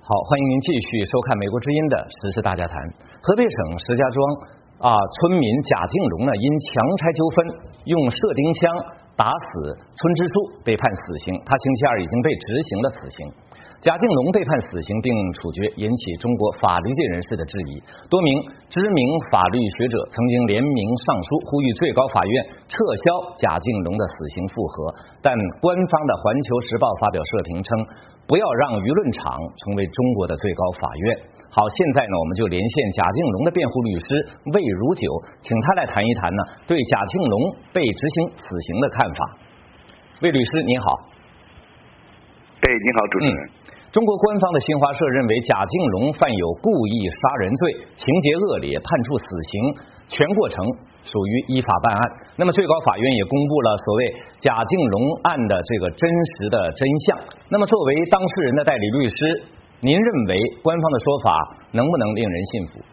好，欢迎您继续收看美国之音的时事大家谈。河北省石家庄村民贾敬荣呢，因强拆纠纷用射钉枪打死村支书，被判死刑。他星期二已经被执行了死刑。贾敬荣被判死刑并处决，引起中国法律界人士的质疑。多名知名法律学者曾经联名上书，呼吁最高法院撤销贾敬荣的死刑复核，但官方的《环球时报》发表社评称，不要让舆论场成为中国的最高法院。好，现在呢，我们就连线贾敬荣的辩护律师魏如九，请他来谈一谈呢对贾敬荣被执行死刑的看法。魏律师您好。 你好，主持人。 中国官方的新华社认为贾敬荣犯有故意杀人罪，情节恶劣，判处死刑，全过程属于依法办案。那么最高法院也公布了所谓贾敬荣案的这个真实的真相。那么作为当事人的代理律师，您认为官方的说法能不能令人信服？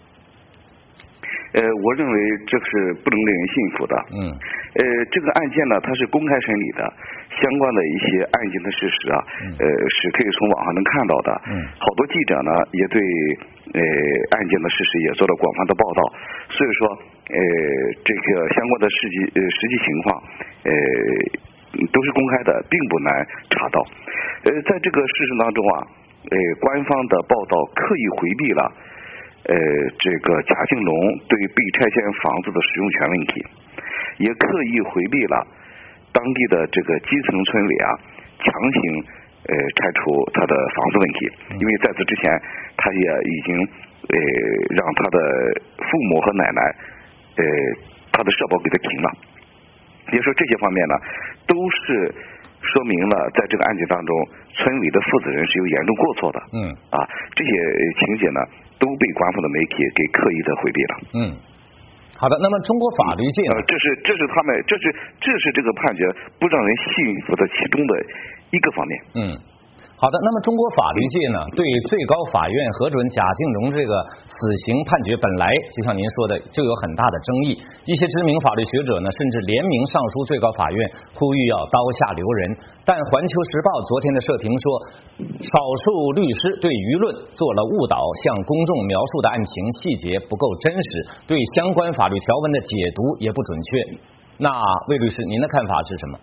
我认为这是不能令人信服的。这个案件呢，它是公开审理的，相关的一些案件的事实啊，是可以从网上能看到的。好多记者呢也对案件的事实也做了广泛的报道，所以说这个相关的实际情况都是公开的，并不难查到。在这个事实当中啊，官方的报道刻意回避了这个贾敬荣对被拆迁房子的使用权问题，也刻意回避了当地的这个基层村委啊强行拆除他的房子问题，因为在此之前他也已经让他的父母和奶奶他的社保给他停了，也就是说这些方面呢都是说明了在这个案件当中村委的负责人是有严重过错的。这些情节呢都被官方的媒体给刻意的回避了。 好的，那么中国法律界呢？ 这是这个判决不让人信服的其中的一个方面。 好的，那么中国法律界呢，对最高法院核准贾敬荣这个死刑判决，本来就像您说的，就有很大的争议。一些知名法律学者呢，甚至联名上书最高法院，呼吁要刀下留人。但《环球时报》昨天的社评说，少数律师对舆论做了误导，向公众描述的案情细节不够真实，对相关法律条文的解读也不准确。那魏律师，您的看法是什么？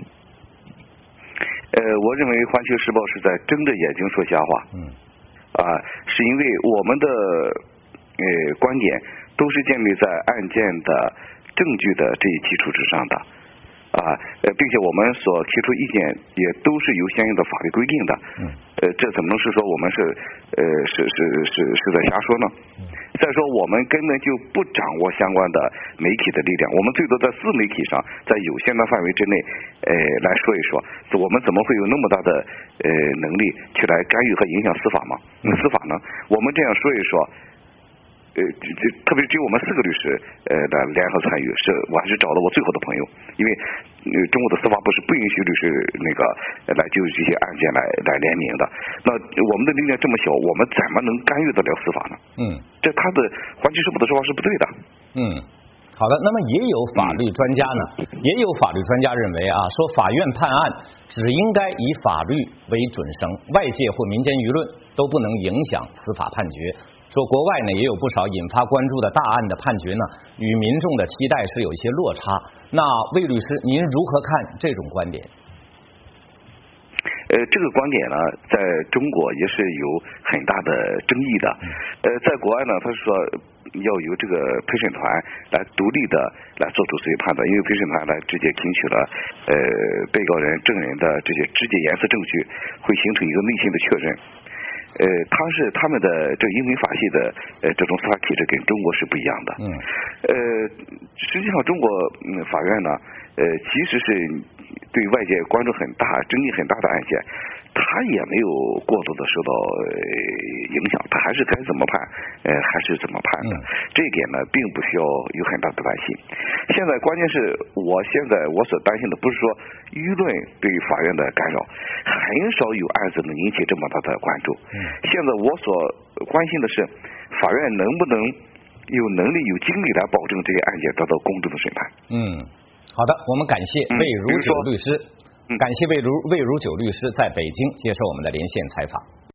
我认为《环球时报》是在睁着眼睛说瞎话。是因为我们的观点都是建立在案件的证据的这一基础之上的。并且我们所提出意见也都是有相应的法律规定的。这怎么能是说我们是在瞎说呢？再说我们根本就不掌握相关的媒体的力量，我们最多在自媒体上在有限的范围之内来说一说，我们怎么会有那么大的能力去来干预和影响司法吗？司法呢，我们这样说一说，特别是只有我们4个律师的联合参与，我还是找了我最好的朋友，因为中国的司法部是不允许律师来就这些案件来联名的。那我们的力量这么小，我们怎么能干预得了司法呢？这他的《环球时报》的说法是不对的。 好的，那么也有法律专家呢，也有法律专家认为说法院判案只应该以法律为准绳，外界或民间舆论都不能影响司法判决。说国外呢也有不少引发关注的大案的判决呢，与民众的期待是有一些落差。那魏律师，您如何看这种观点？ 这个观点呢，在中国也是有很大的争议的。在国外呢，他是说要由这个陪审团来独立的来做出这些判断，因为陪审团来直接听取了被告人证人的这些直接言辞证据，会形成一个内心的确认。他们的这英美法系的这种司法体制跟中国是不一样的。实际上中国法院呢，即使是对外界关注很大、争议很大的案件，他也没有过度的受到影响，他还是该怎么判还是怎么判的。这一点呢并不需要有很大的担心。现在关键是我所担心的不是说舆论对法院的干扰，很少有案子能引起这么大的关注。现在我所关心的是法院能不能有能力有精力来保证这些案件得到公正的审判。 好的，我们感谢魏如九律师，感谢魏如九律师在北京接受我们的连线采访。